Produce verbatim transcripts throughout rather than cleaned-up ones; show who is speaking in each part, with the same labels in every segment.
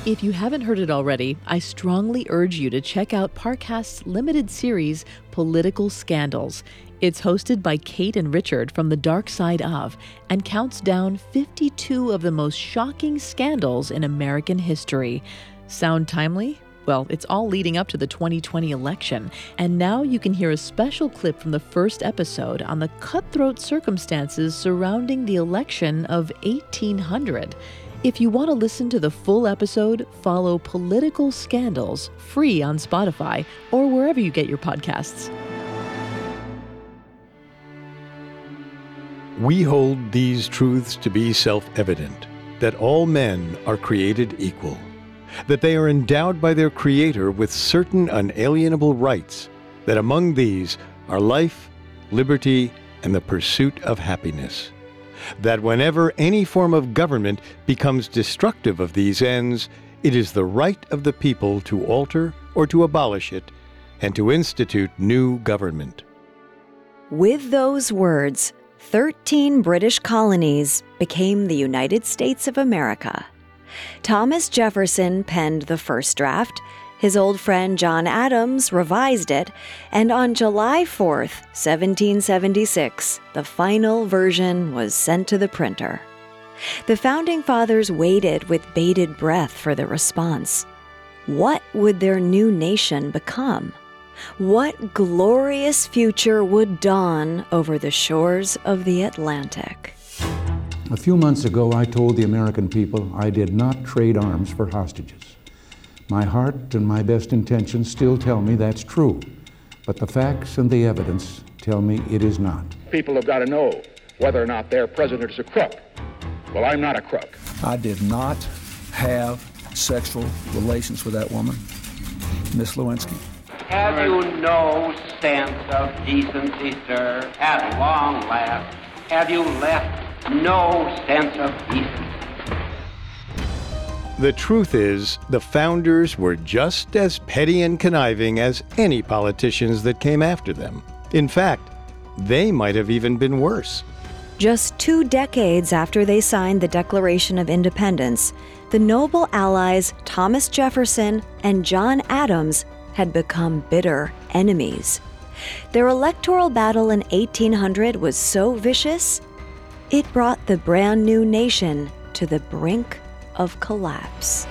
Speaker 1: If you haven't heard it already, I strongly urge you to check out Parcast's limited series, Political Scandals. It's hosted by Kate and Richard from The Dark Side Of and counts down fifty-two of the most shocking scandals in American history. Sound timely? Well, it's all leading up to the twenty twenty election, and now you can hear a special clip from the first episode on the cutthroat circumstances surrounding the election of eighteen hundred. If you want to listen to the full episode, follow Political Scandals, free on Spotify or wherever you get your podcasts.
Speaker 2: We hold these truths to be self-evident, that all men are created equal, that they are endowed by their Creator with certain unalienable rights, that among these are life, liberty, and the pursuit of happiness. That whenever any form of government becomes destructive of these ends, it is the right of the people to alter or to abolish it, and to institute new government.
Speaker 3: With those words, thirteen British colonies became the United States of America. Thomas Jefferson penned the first draft. His old friend John Adams revised it, and on July fourth, seventeen seventy-six, the final version was sent to the printer. The Founding Fathers waited with bated breath for the response. What would their new nation become? What glorious future would dawn over the shores of the Atlantic?
Speaker 4: A few months ago, I told the American people I did not trade arms for hostages. My heart and my best intentions still tell me that's true, but the facts and the evidence tell me it is not.
Speaker 5: People have got to know whether or not their president is a crook. Well, I'm not a crook.
Speaker 6: I did not have sexual relations with that woman, Miss Lewinsky.
Speaker 7: Have you no sense of decency, sir? At long last, have you left no sense of decency?
Speaker 2: The truth is, the founders were just as petty and conniving as any politicians that came after them. In fact, they might have even been worse.
Speaker 3: Just two decades after they signed the Declaration of Independence, the noble allies Thomas Jefferson and John Adams had become bitter enemies. Their electoral battle in eighteen hundred was so vicious, it brought the brand new nation to the brink of collapse.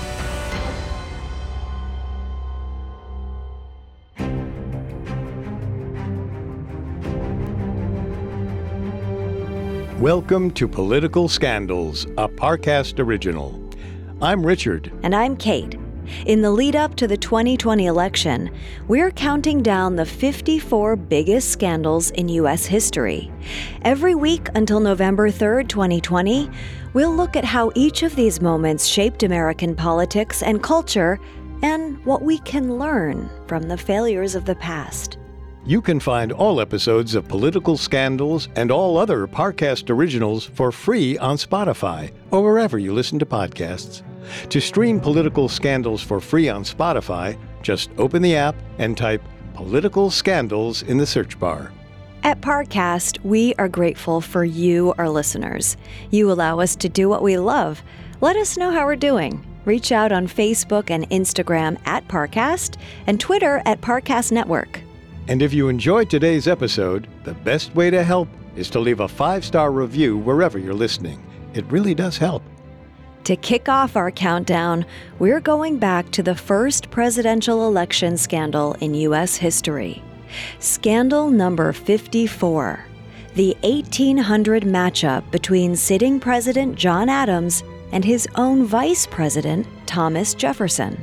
Speaker 2: Welcome to Political Scandals, a Parcast original. I'm Richard.
Speaker 3: And I'm Kate. In the lead up to the twenty twenty election, we're counting down the fifty-four biggest scandals in U S history. Every week until November third, twenty twenty, we'll look at how each of these moments shaped American politics and culture and what we can learn from the failures of the past.
Speaker 2: You can find all episodes of Political Scandals and all other Parcast originals for free on Spotify or wherever you listen to podcasts. To stream Political Scandals for free on Spotify, just open the app and type Political Scandals in the search bar.
Speaker 3: At Parcast, we are grateful for you, our listeners. You allow us to do what we love. Let us know how we're doing. Reach out on Facebook and Instagram at Parcast and Twitter at Parcast Network.
Speaker 2: And if you enjoyed today's episode, the best way to help is to leave a five-star review wherever you're listening. It really does help.
Speaker 3: To kick off our countdown, we're going back to the first presidential election scandal in U S history. Scandal number fifty-four, the eighteen hundred matchup between sitting President John Adams and his own Vice President, Thomas Jefferson.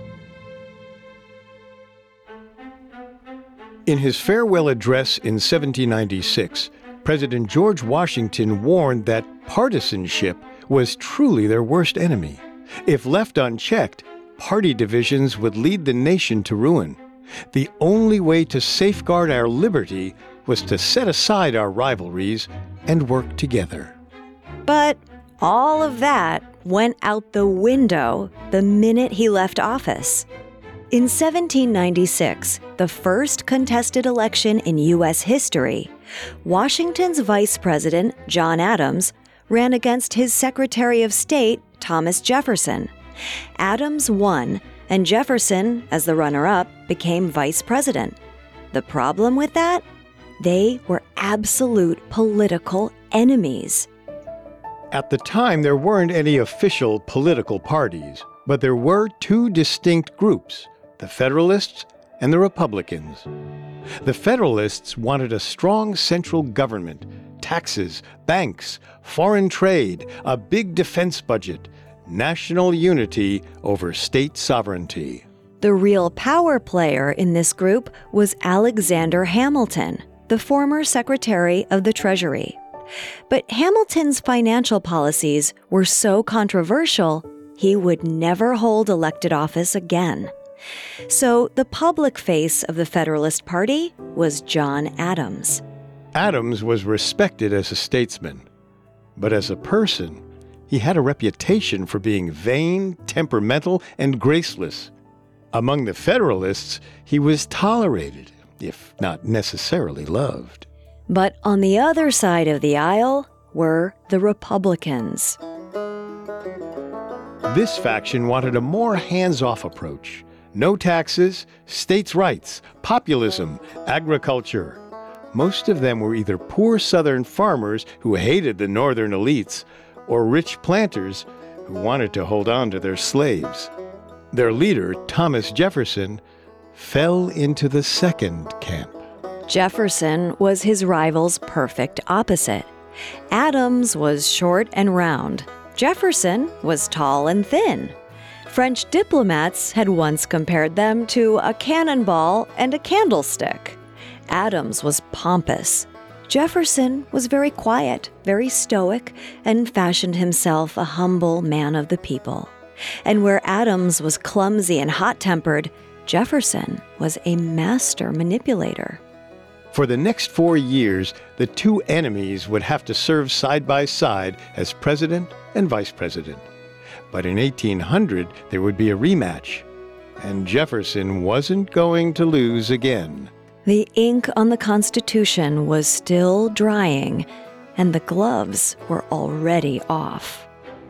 Speaker 2: In his farewell address in seventeen ninety-six, President George Washington warned that partisanship was truly their worst enemy. If left unchecked, party divisions would lead the nation to ruin. The only way to safeguard our liberty was to set aside our rivalries and work together.
Speaker 3: But all of that went out the window the minute he left office. In seventeen ninety-six, the first contested election in U S history, Washington's Vice President, John Adams, ran against his Secretary of State, Thomas Jefferson, Adams won, and Jefferson, as the runner-up, became vice president. The problem with that? They were absolute political enemies.
Speaker 2: At the time, there weren't any official political parties, but there were two distinct groups, the Federalists and the Republicans. The Federalists wanted a strong central government, taxes, banks, foreign trade, a big defense budget, national unity over state sovereignty.
Speaker 3: The real power player in this group was Alexander Hamilton, the former Secretary of the Treasury. But Hamilton's financial policies were so controversial, he would never hold elected office again. So the public face of the Federalist Party was John Adams.
Speaker 2: Adams was respected as a statesman, but as a person, he had a reputation for being vain, temperamental, and graceless. Among the Federalists, he was tolerated, if not necessarily loved.
Speaker 3: But on the other side of the aisle were the Republicans.
Speaker 2: This faction wanted a more hands-off approach. No taxes, states' rights, populism, agriculture. Most of them were either poor Southern farmers who hated the Northern elites or rich planters who wanted to hold on to their slaves. Their leader, Thomas Jefferson, fell into the second camp.
Speaker 3: Jefferson was his rival's perfect opposite. Adams was short and round. Jefferson was tall and thin. French diplomats had once compared them to a cannonball and a candlestick. Adams was pompous. Jefferson was very quiet, very stoic, and fashioned himself a humble man of the people. And where Adams was clumsy and hot-tempered, Jefferson was a master manipulator.
Speaker 2: For the next four years, the two enemies would have to serve side by side as president and vice president. But in eighteen hundred, there would be a rematch, and Jefferson wasn't going to lose again.
Speaker 3: The ink on the Constitution was still drying, and the gloves were already off.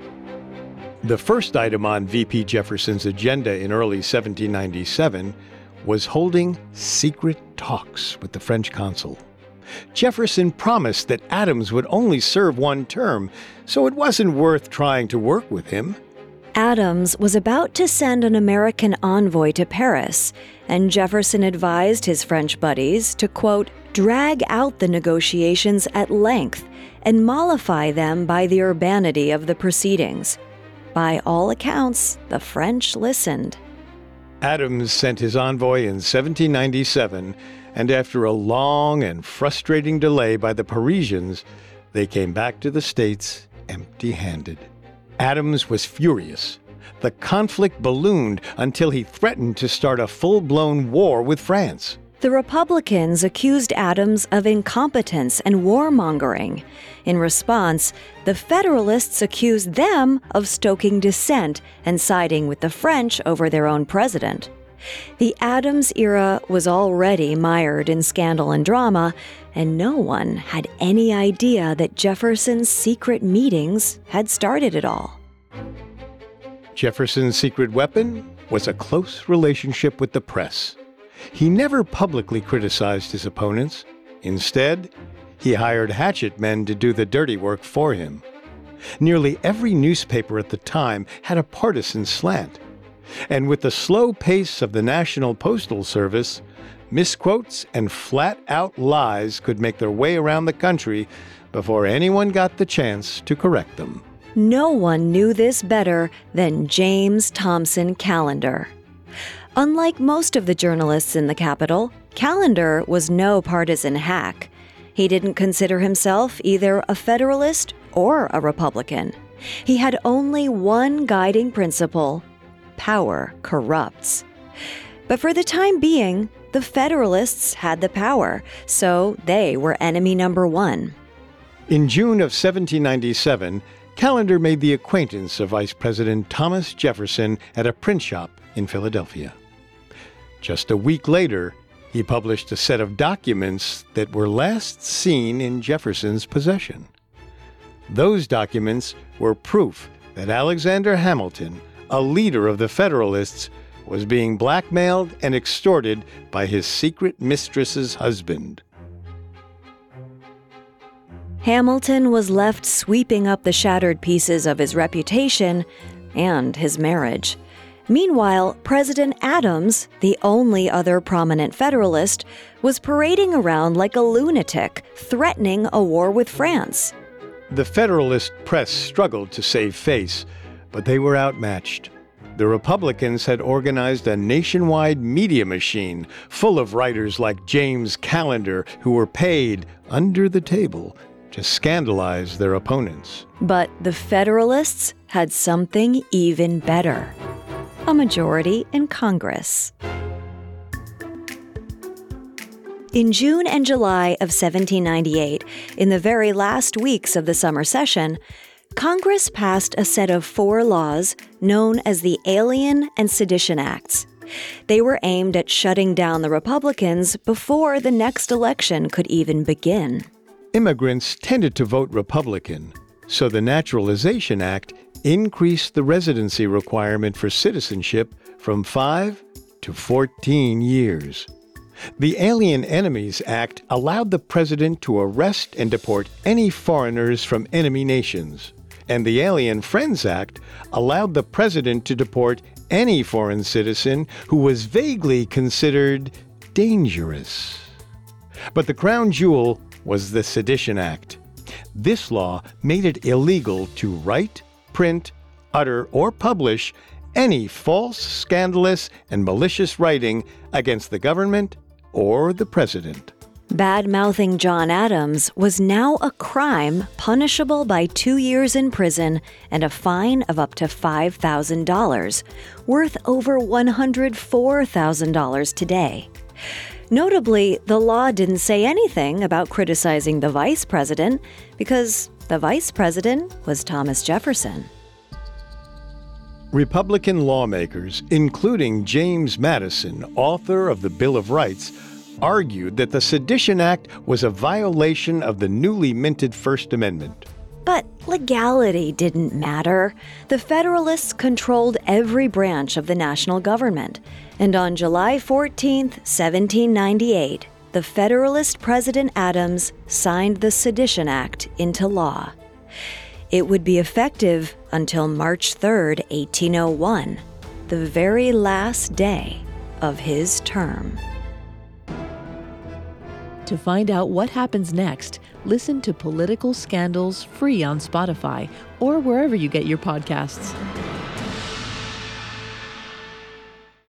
Speaker 2: The first item on V P Jefferson's agenda in early seventeen ninety-seven was holding secret talks with the French consul. Jefferson promised that Adams would only serve one term, so it wasn't worth trying to work with him.
Speaker 3: Adams was about to send an American envoy to Paris, and Jefferson advised his French buddies to, quote, drag out the negotiations at length and mollify them by the urbanity of the proceedings. By all accounts, the French listened.
Speaker 2: Adams sent his envoy in seventeen ninety-seven, and after a long and frustrating delay by the Parisians, they came back to the States empty-handed. Adams was furious. The conflict ballooned until he threatened to start a full-blown war with France.
Speaker 3: The Republicans accused Adams of incompetence and warmongering. In response, the Federalists accused them of stoking dissent and siding with the French over their own president. The Adams era was already mired in scandal and drama, and no one had any idea that Jefferson's secret meetings had started it all.
Speaker 2: Jefferson's secret weapon was a close relationship with the press. He never publicly criticized his opponents. Instead, he hired hatchet men to do the dirty work for him. Nearly every newspaper at the time had a partisan slant. And with the slow pace of the National Postal Service, misquotes and flat-out lies could make their way around the country before anyone got the chance to correct them.
Speaker 3: No one knew this better than James Thomson Callender. Unlike most of the journalists in the Capitol, Callender was no partisan hack. He didn't consider himself either a Federalist or a Republican. He had only one guiding principle: power corrupts. But for the time being, the Federalists had the power, so they were enemy number one.
Speaker 2: In June of seventeen ninety-seven, Callender made the acquaintance of Vice President Thomas Jefferson at a print shop in Philadelphia. Just a week later, he published a set of documents that were last seen in Jefferson's possession. Those documents were proof that Alexander Hamilton, a leader of the Federalists, was being blackmailed and extorted by his secret mistress's husband.
Speaker 3: Hamilton was left sweeping up the shattered pieces of his reputation and his marriage. Meanwhile, President Adams, the only other prominent Federalist, was parading around like a lunatic, threatening a war with France.
Speaker 2: The Federalist press struggled to save face, but they were outmatched. The Republicans had organized a nationwide media machine full of writers like James Callender who were paid under the table to scandalize their opponents.
Speaker 3: But the Federalists had something even better: a majority in Congress. In June and July of seventeen ninety-eight, in the very last weeks of the summer session, Congress passed a set of four laws known as the Alien and Sedition Acts. They were aimed at shutting down the Republicans before the next election could even begin.
Speaker 2: Immigrants tended to vote Republican, so the Naturalization Act increased the residency requirement for citizenship from five to fourteen years. The Alien Enemies Act allowed the president to arrest and deport any foreigners from enemy nations, and the Alien Friends Act allowed the president to deport any foreign citizen who was vaguely considered dangerous. But the crown jewel was the Sedition Act. This law made it illegal to write, print, utter, or publish any false, scandalous, and malicious writing against the government or the president.
Speaker 3: Bad-mouthing John Adams was now a crime punishable by two years in prison and a fine of up to five thousand dollars, worth over one hundred four thousand dollars today. Notably, the law didn't say anything about criticizing the vice president because the vice president was Thomas Jefferson.
Speaker 2: Republican lawmakers, including James Madison, author of the Bill of Rights, argued that the Sedition Act was a violation of the newly minted First Amendment.
Speaker 3: But legality didn't matter. The Federalists controlled every branch of the national government. And on July fourteenth, seventeen ninety-eight, the Federalist President Adams signed the Sedition Act into law. It would be effective until March third, eighteen oh one, the very last day of his term.
Speaker 1: To find out what happens next, listen to Political Scandals free on Spotify or wherever you get your podcasts.